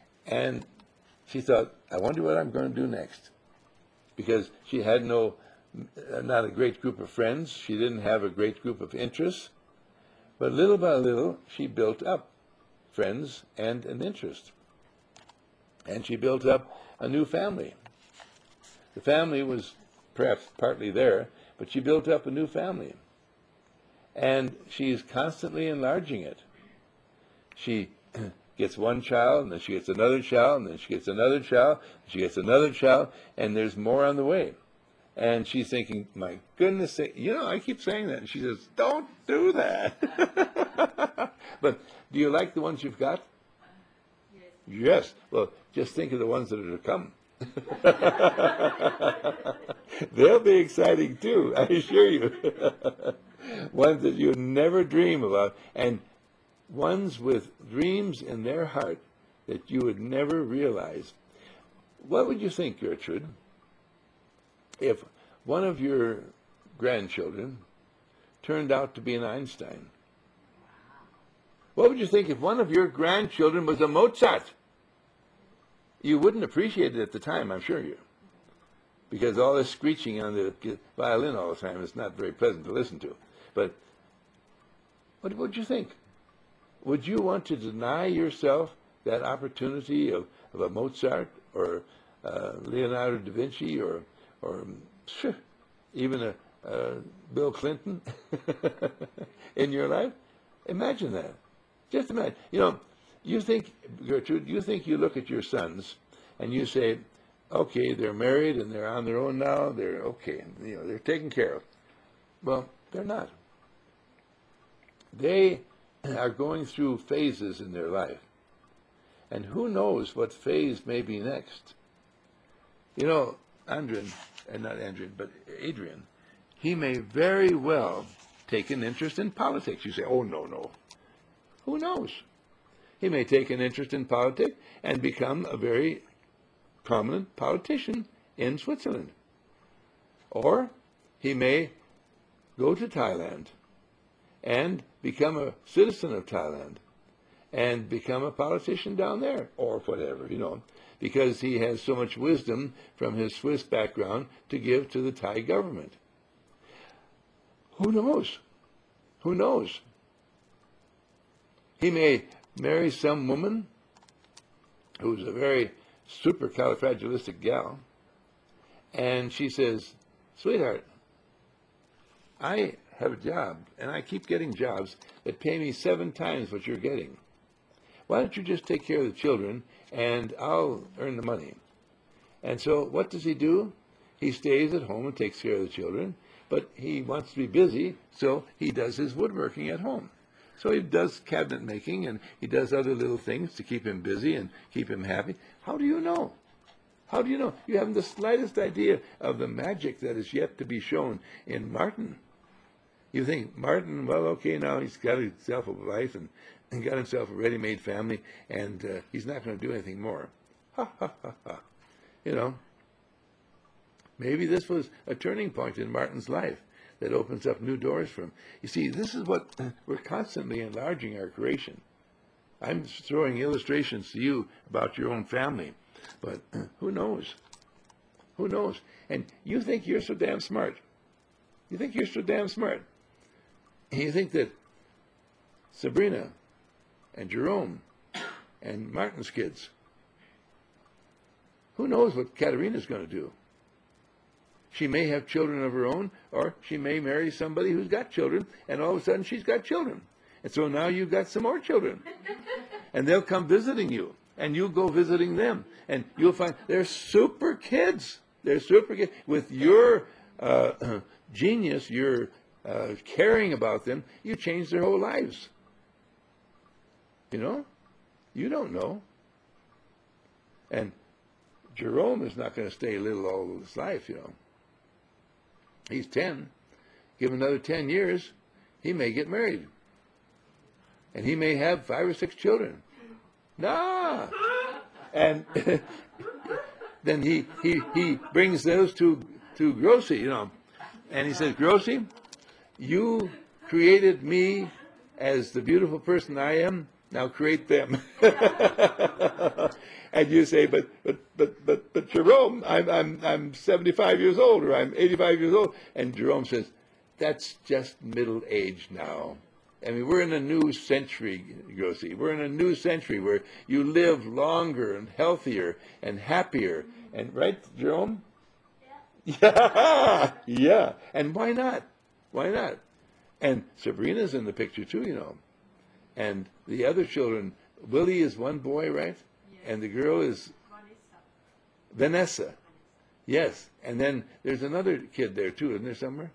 And she thought, I wonder what I'm going to do next. Because she had no not a great group of friends. She didn't have a great group of interests. But little by little, she built up friends and an interest. And she built up a new family. The family was perhaps partly there, but she built up a new family. And she's constantly enlarging it. She gets one child, and then she gets another child, and then she gets another child, and she gets another child, and there's more on the way. And she's thinking, my goodness, I keep saying that. And she says, don't do that. But do you like the ones you've got? Yes. Well, just think of the ones that are to come. They'll be exciting too, I assure you. Ones that you never dream about, and ones with dreams in their heart that you would never realize. What would you think, Gertrude, if one of your grandchildren turned out to be an Einstein? What would you think if one of your grandchildren was a Mozart? You wouldn't appreciate it at the time, I'm sure you, because all this screeching on the violin all the time is not very pleasant to listen to. But what would you think? Would you want to deny yourself that opportunity of a Mozart or Leonardo da Vinci or even a Bill Clinton in your life? Imagine that. Just imagine. You think, Gertrude, you look at your sons and you say, okay, they're married and they're on their own now, they're okay, they're taken care of. Well, they're not. They are going through phases in their life. And who knows what phase may be next. Adrian, but Adrian, he may very well take an interest in politics. You say, oh, no. Who knows? He may take an interest in politics and become a very prominent politician in Switzerland. Or he may go to Thailand and become a citizen of Thailand and become a politician down there, or whatever, because he has so much wisdom from his Swiss background to give to the Thai government. Who knows? Who knows? He may marry some woman who's a very supercalifragilistic gal, and she says, sweetheart, I have a job, and I keep getting jobs that pay me 7 times what you're getting. Why don't you just take care of the children, and I'll earn the money? And so what does he do? He stays at home and takes care of the children, but he wants to be busy, so he does his woodworking at home. So he does cabinet making, and he does other little things to keep him busy and keep him happy. How do you know? How do you know? You haven't the slightest idea of the magic that is yet to be shown in Martin. You think, Martin, well, okay, now he's got himself a wife and got himself a ready-made family, and he's not going to do anything more. Ha, ha, ha, ha. Maybe this was a turning point in Martin's life that opens up new doors for him. You see, this is what we're constantly enlarging our creation. I'm throwing illustrations to you about your own family, but who knows? Who knows? And you think you're so damn smart. You think you're so damn smart. And you think that Sabrina and Jerome and Martin's kids, who knows what Katerina's going to do? She may have children of her own, or she may marry somebody who's got children, and all of a sudden she's got children. And so now you've got some more children. And they'll come visiting you, and you'll go visiting them. And you'll find they're super kids. They're super kids. With your genius, your caring about them, you change their whole lives. You don't know. And Jerome is not going to stay little all his life, He's 10. Give him another 10 years, he may get married. And he may have 5 or 6 children. Nah! And then he brings those to Grossi, And he says, Grossi, you created me as the beautiful person I am Now create them. And you say, but Jerome, I'm 75 years old, or I'm 85 years old. And Jerome says, that's just middle age now. I mean, we're in a new century, Grossi. We're in a new century where you live longer and healthier and happier. And right, Jerome? Yeah. Yeah. And why not? Why not? And Sabrina's in the picture too, you know. And the other children, Willie is one boy, right? Yes. And the girl is Vanessa. Yes. And then there's another kid there too, isn't there somewhere?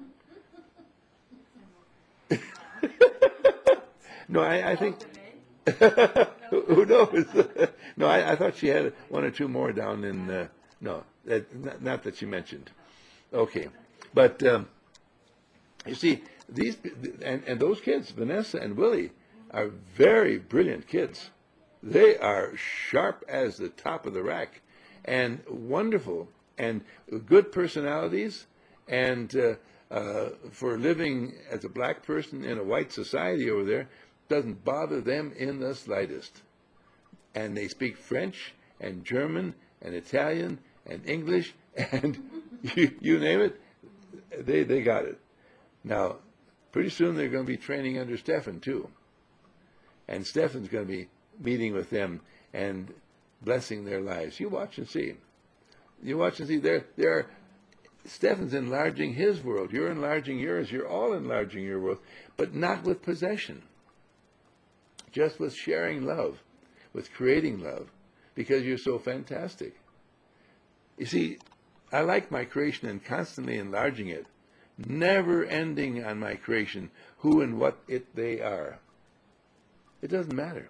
No, I think. Who knows? No, I thought she had one or two more down in. No, not that she mentioned. Okay, but you see these and those kids, Vanessa and Willie, are very brilliant kids. They are sharp as the top of the rack, and wonderful, and good personalities, and for living as a black person in a white society over there doesn't bother them in the slightest. And they speak French and German and Italian and English and you name it, they got it. Now, pretty soon they're going to be training under Stefan too. And Stefan's going to be meeting with them and blessing their lives. You watch and see. You watch and see. There Stefan's enlarging his world. You're enlarging yours. You're all enlarging your world, but not with possession. Just with sharing love, with creating love, because you're so fantastic. You see, I like my creation and constantly enlarging it, never ending on my creation, who and what they are. It doesn't matter.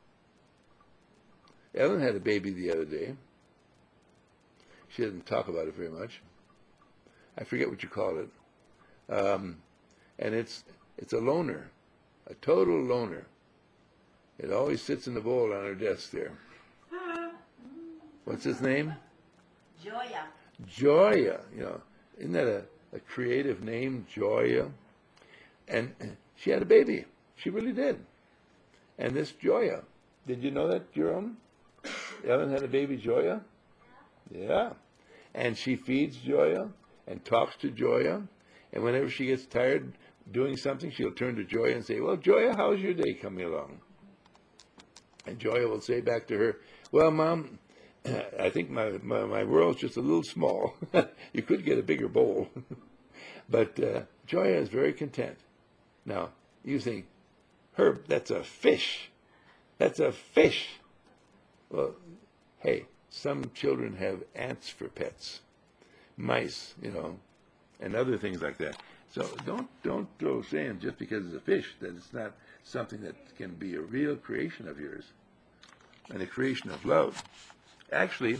Ellen had a baby the other day. She didn't talk about it very much. I forget what you call it. And it's a loner, a total loner. It always sits in the bowl on her desk there. What's his name? Joya. Joya. You know, isn't that a creative name, Joya? And she had a baby. She really did. And this Joya, did you know that, Jerome? Ellen had a baby, Joya? Yeah. And she feeds Joya and talks to Joya. And whenever she gets tired doing something, she'll turn to Joya and say, well, Joya, how's your day coming along? And Joya will say back to her, well, Mom, I think my world's just a little small. You could get a bigger bowl. But Joya is very content. Now, you think, Herb, that's a fish. That's a fish. Well, hey, some children have ants for pets, mice, you know, and other things like that. So don't go saying just because it's a fish that it's not something that can be a real creation of yours and a creation of love. Actually,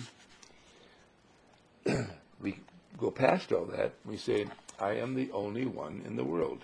we go past all that. We say, I am the only one in the world.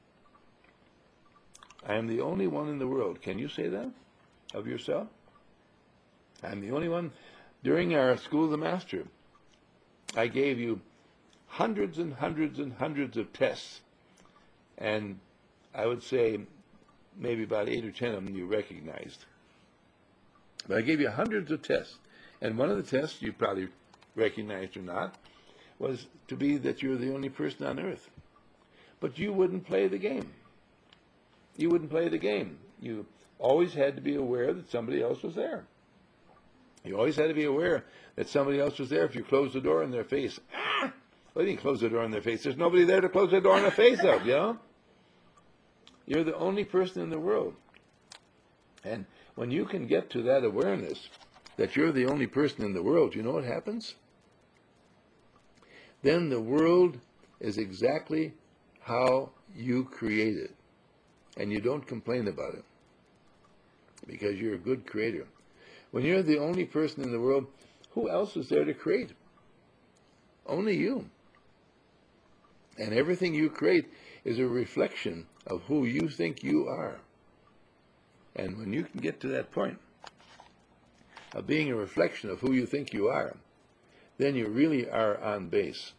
I am the only one in the world. Can you say that of yourself? I'm the only one. During our School of the Master, I gave you hundreds and hundreds and hundreds of tests. And I would say maybe about 8 or 10 of them you recognized. But I gave you hundreds of tests. And one of the tests you probably recognized or not was to be that you're the only person on earth. But you wouldn't play the game. You wouldn't play the game. You always had to be aware that somebody else was there. You always had to be aware that somebody else was there. If you closed the door in their face, well, you didn't close the door in their face. There's nobody there to close the door in the face of, you know? You're the only person in the world. And when you can get to that awareness that you're the only person in the world, you know what happens? Then the world is exactly how you create it. And you don't complain about it because you're a good creator. When you're the only person in the world, who else is there to create? Only you. And everything you create is a reflection of who you think you are. And when you can get to that point of being a reflection of who you think you are, then you really are on base.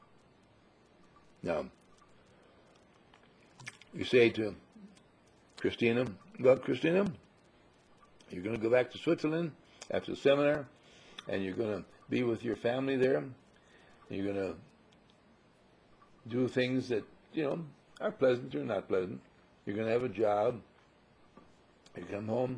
Now, you say to Christina, well, Christina, You're going to go back to Switzerland after the seminar, and you're going to be with your family there. You're going to do things that, are pleasant or not pleasant. You're going to have a job. You come home.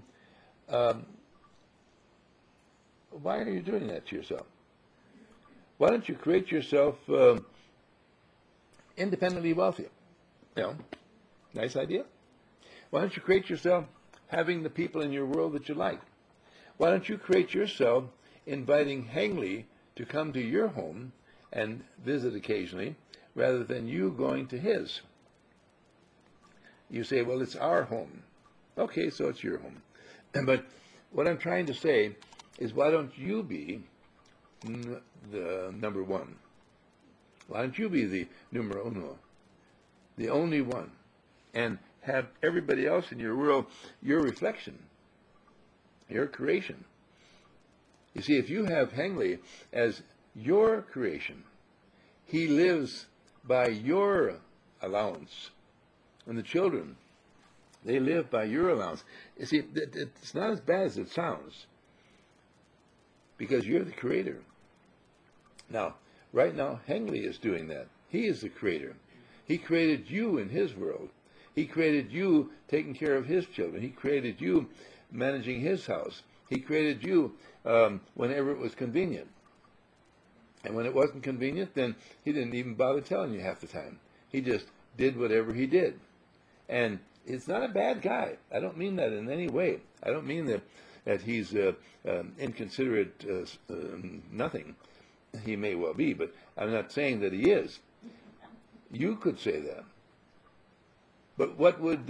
Why are you doing that to yourself? Why don't you create yourself independently wealthy? Nice idea. Why don't you create yourself having the people in your world that you like? Why don't you create yourself inviting Hengli to come to your home and visit occasionally, rather than you going to his? You say, well, it's our home. Okay, so it's your home. But what I'm trying to say is, why don't you be the number one? Why don't you be the numero uno, the only one, and have everybody else in your world your reflection, your creation? You see, if you have Hengli as your creation, he lives by your allowance. And the children, they live by your allowance. You see, it's not as bad as it sounds, because you're the creator. Now, right now, Hengli is doing that. He is the creator. He created you in his world. He created you taking care of his children. He created you managing his house. He created you whenever it was convenient. And when it wasn't convenient, then he didn't even bother telling you half the time. He just did whatever he did. And it's not a bad guy. I don't mean that in any way. I don't mean that he's inconsiderate, nothing. He may well be, but I'm not saying that he is. You could say that. But what would,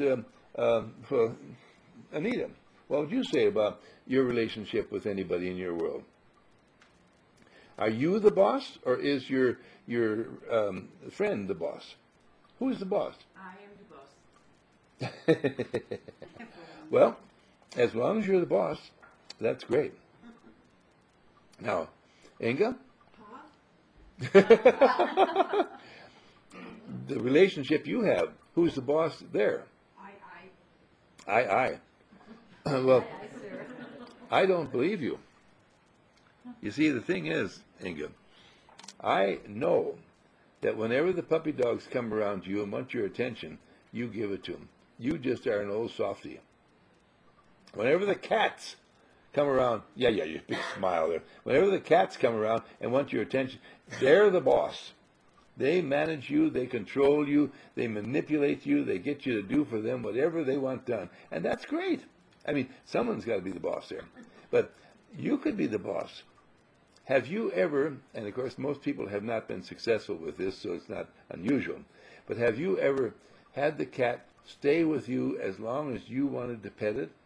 Anita, what would you say about your relationship with anybody in your world? Are you the boss, or is your friend the boss? Who is the boss? I am the boss. Well, as long as you're the boss, that's great. Now, Inga? Huh? The relationship you have, who's the boss there? I. Well, Aye, sir. I don't believe you. You see, the thing is, Inga, I know that whenever the puppy dogs come around you and want your attention, you give it to them. You just are an old softy. Whenever the cats come around, yeah, your big smile there. Whenever the cats come around and want your attention, they're the boss. They manage you, they control you, they manipulate you, they get you to do for them whatever they want done. And that's great. I mean, someone's got to be the boss there. But you could be the boss. Have you ever, and of course most people have not been successful with this, so it's not unusual, but have you ever had the cat stay with you as long as you wanted to pet it?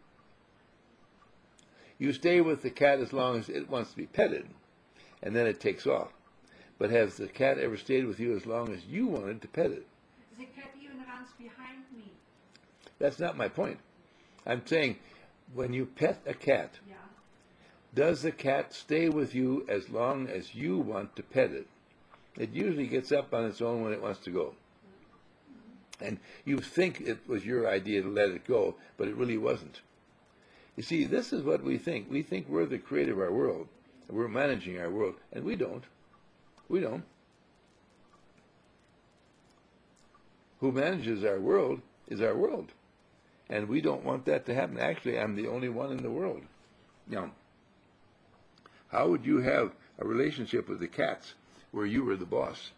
You stay with the cat as long as it wants to be petted, and then it takes off. But has the cat ever stayed with you as long as you wanted to pet it? The cat even runs behind me. That's not my point. I'm saying, when you pet a cat, Yeah. does the cat stay with you as long as you want to pet it? It usually gets up on its own when it wants to go. And you think it was your idea to let it go, but it really wasn't. You see, this is what we think. We think we're the creator of our world. We're managing our world, and we don't. We don't. Who manages our world is our world. And we don't want that to happen. Actually, I'm the only one in the world. Now, how would you have a relationship with the cats where you were the boss?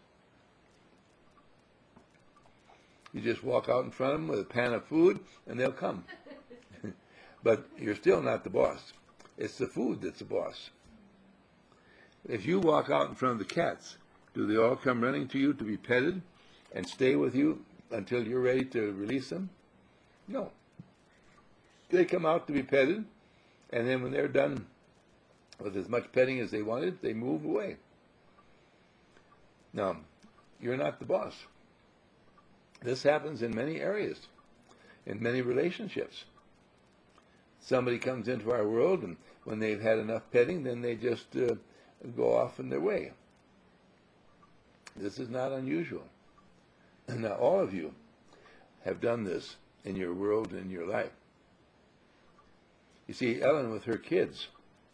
You just walk out in front of them with a pan of food, and they'll come. But you're still not the boss. It's the food that's the boss. If you walk out in front of the cats, do they all come running to you to be petted and stay with you until you're ready to release them? No. They come out to be petted, and then when they're done with as much petting as they wanted, they move away. Now, you're not the boss. This happens in many areas, in many relationships. Somebody comes into our world, and when they've had enough petting, then they just go off in their way. This is not unusual. Now, all of you have done this in your world and in your life. You see, Ellen with her kids,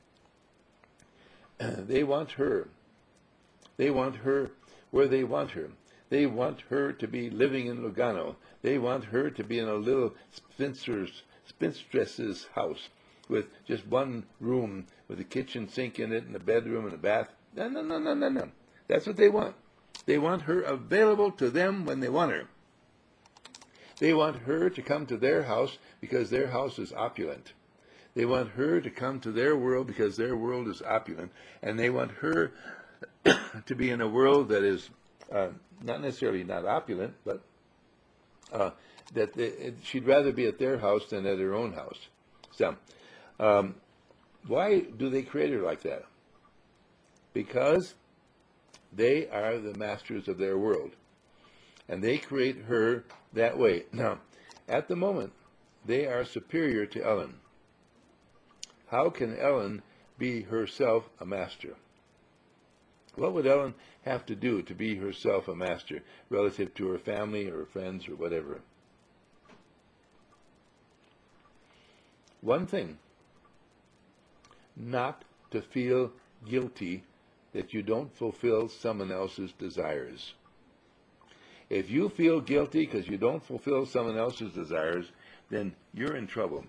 they want her. They want her where they want her. They want her to be living in Lugano. They want her to be in a little spinstress's house with just one room with a kitchen sink in it and a bedroom and a bath. No, no, no, no, no, no. That's what they want. They want her available to them when they want her. They want her to come to their house because their house is opulent. They want her to come to their world because their world is opulent. And they want her to be in a world that is not necessarily not opulent, but she'd rather be at their house than at her own house. So, why do they create her like that? Because they are the masters of their world. And they create her that way. Now, at the moment, they are superior to Ellen. How can Ellen be herself a master? What would Ellen have to do to be herself a master relative to her family or her friends or whatever? One thing, not to feel guilty that you don't fulfill someone else's desires. If you feel guilty because you don't fulfill someone else's desires, then you're in trouble.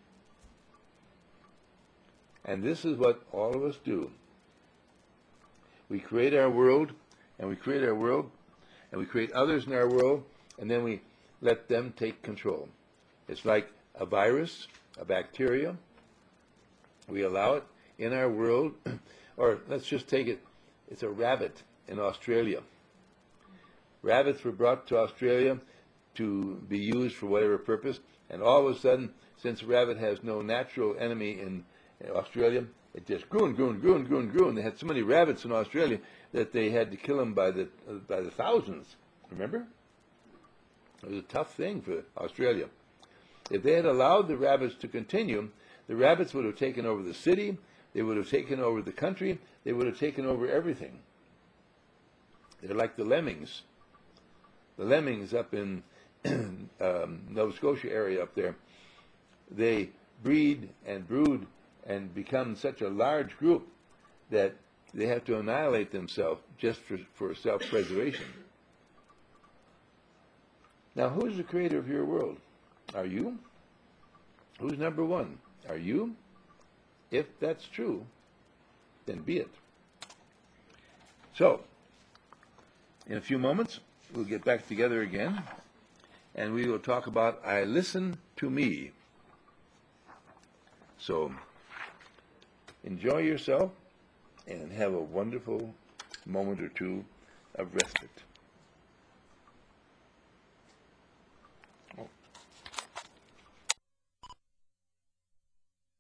And this is what all of us do. We create our world, and we create our world, and we create others in our world, and then we let them take control. It's like a virus, a bacteria. We allow it in our world, or let's just take it, it's a rabbit in Australia. Rabbits were brought to Australia to be used for whatever purpose, and all of a sudden, since a rabbit has no natural enemy in Australia, it just grew and grew and grew and grew and grew, and they had so many rabbits in Australia that they had to kill them by the thousands. Remember? It was a tough thing for Australia. If they had allowed the rabbits to continue, the rabbits would have taken over the city, they would have taken over the country, they would have taken over everything. They're like the lemmings. The lemmings up in Nova Scotia area up there, they breed and brood and become such a large group that they have to annihilate themselves just for self-preservation. Now, who's the creator of your world? Are you? Who's number one? Are you? If that's true, then be it. So, in a few moments, we'll get back together again, and we will talk about I listen to me. So, enjoy yourself and have a wonderful moment or two of respite.